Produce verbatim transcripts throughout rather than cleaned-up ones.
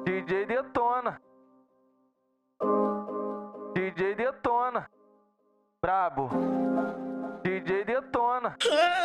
D J detona. D J detona. Brabo. D J detona.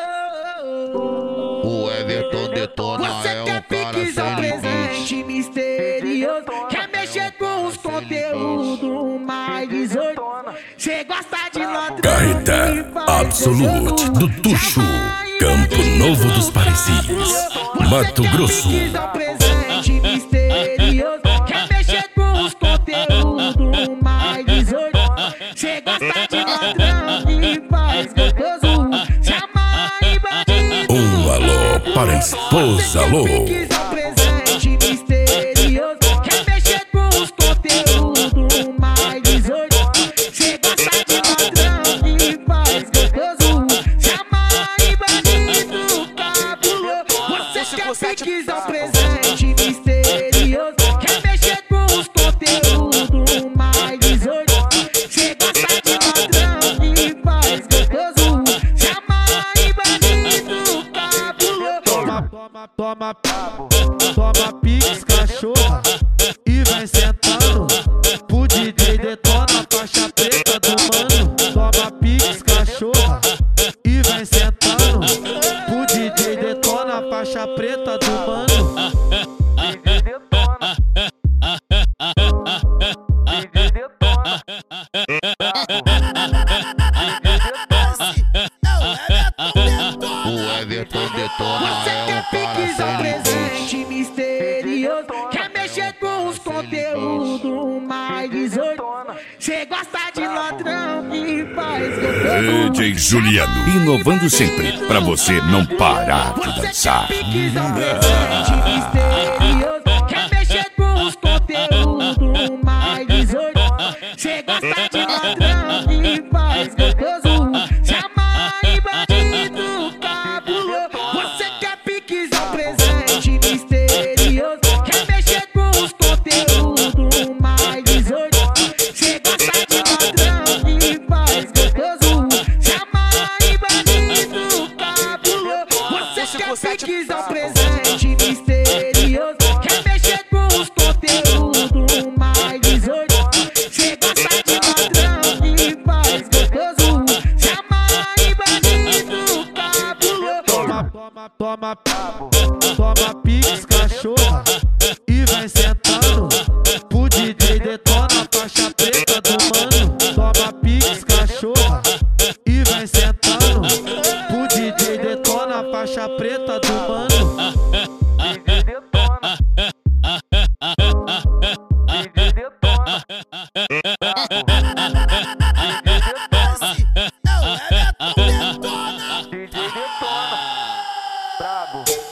O Everton detona. Você é quer um cara piques sem ao limite. presente misterioso, quer mexer com os conteúdos mais dezoito. Cê gosta de ladrão Carreta e faz Absolute gostoso. do Tuxo, Campo Novo dos Parecis, Mato Grosso. Você quer presente misterioso, quer mexer com os conteúdos mais dezoito. Cê gosta de ladrão e faz gostoso. Chama e bandido. Um alô para a esposa alô. Presente misterioso, quer mexer com os conteúdos mais dezoito. Cê gosta de ladrão e faz gostoso. Chama e bandido cabuloso. Você quer piques ao presente misterioso, quer mexer com os conteúdos mais dezoito. Cê gosta de ladrão e faz gostoso. Chama e bandido cabuloso. Toma, toma, toma, toma pix, cachorra, e vai sentando. Pro D J detona, faixa preta do mano. Toma pix, cachorra, e vai sentando. Pro D J detona, faixa preta do mano. D J detona. D J detona. O Everton detona. Você é quer um cara piques ao sem limite. presente misterioso, quer mexer com os conteúdos mais dezoito. Cê gosta de ladrão e faz gostoso. D J Juliano, inovando sempre, pra você não parar de dançar. Piques ao presente misterioso, quer mexer com os conteúdos mais dezoito. Cê gosta de ladrão e faz gostoso. Chama e bandido cabuloso. Você quer piques ao presente misterioso, quer mexer com os conteúdos mais dezoito. Cê gosta de ladrão e faz gostoso. Chama e bandido cabuloso. Você quer piques ao presente misterioso, quer mexer com os conteúdos mais dezoito. Cê gosta de ladrão e faz gostoso. Chama e bandido cabuloso. Toma, toma, toma, toma pix, cachorra, e vai sentando. Pro D J detona, faixa preta do mano. Toma pix, cachorra, e vai sentando. Pro D J detona, faixa preta do mano. D J detona. D J detona. Brabo. D J detona. D J detona. Brabo.